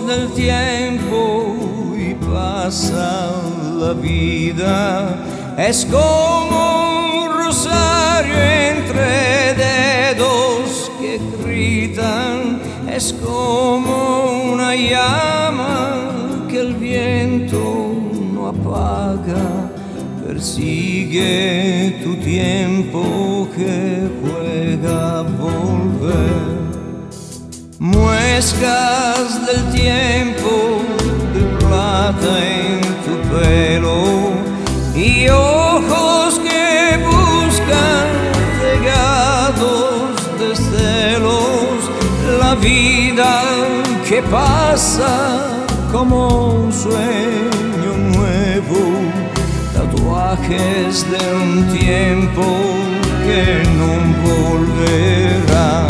del tiempo y pasa la vida. Es como un rosario entre dedos que gritan. Es como una llama que el viento no apaga. Persigue tu tiempo que juega a volver. Muescas del tiempo de plata en tu pelo y ojos que buscan regados de celos. La vida que pasa como un sueño nuevo, tatuajes de un tiempo que no volverá.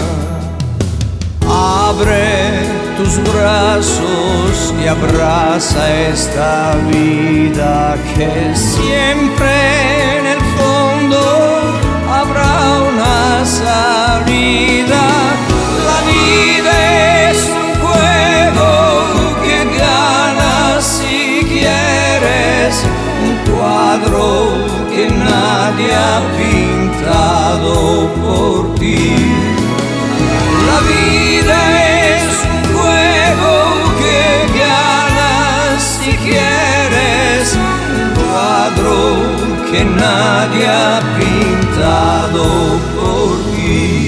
Abre tus brazos y abraza esta vida que siempre en el fondo habrá una salida. La vida es un juego que ganas si quieres, un cuadro que nadie ha pintado por ti. La vida es un juego que ganas si quieres, un cuadro que nadie ha pintado por ti.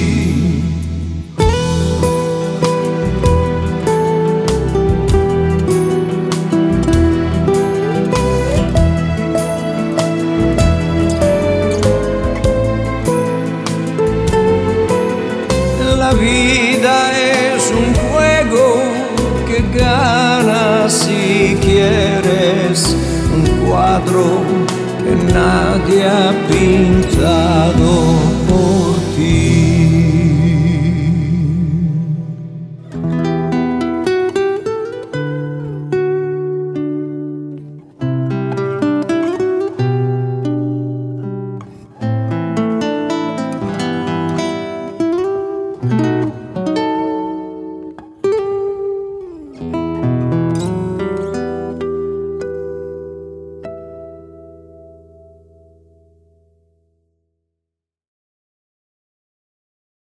La vida es un juego que ganas si quieres, un cuadro que nadie ha pintado por ti.